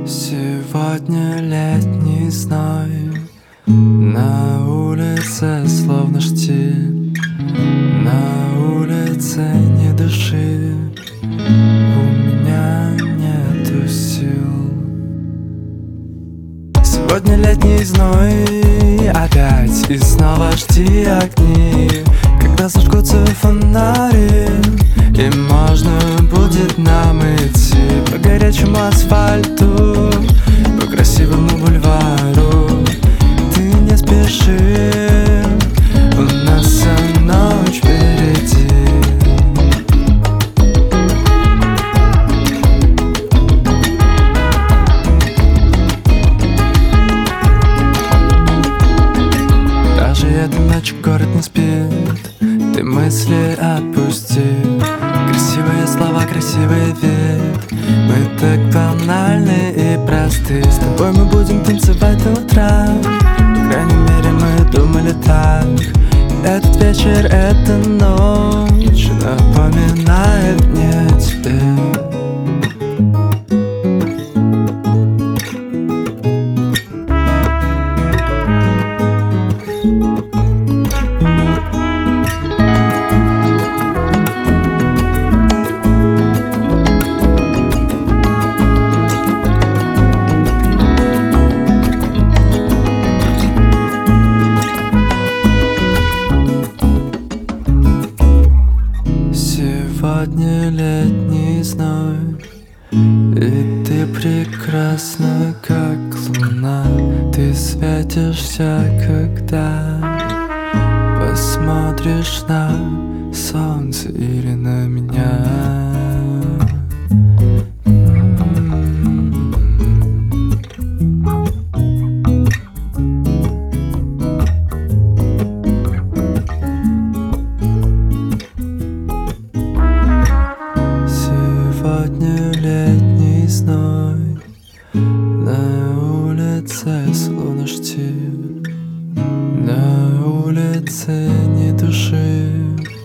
Сегодня летний зной, на улице словно штиль, на улице ни души, у меня нету сил. Сегодня летний зной, опять и снова жди огни, когда зажгутся фонари, и можно будет нам идти по горячему асфальту, по красивому бульвару. Ты не спеши, у нас вся ночь впереди. Даже этой ночью город не спит, ты мысли отпусти. Красивые слова, красивый вид, мы так банальны и просты. С тобой мы будем танцевать до утра, по крайней мере мы думали так. Этот вечер, эта ночь напоминает мне тебя. Сегодня летний зной, и ты прекрасна, как луна. Ты светишься, когда посмотришь на солнце или на меня. Сегодня летний зной, на улице словно штиль, на улице ни души.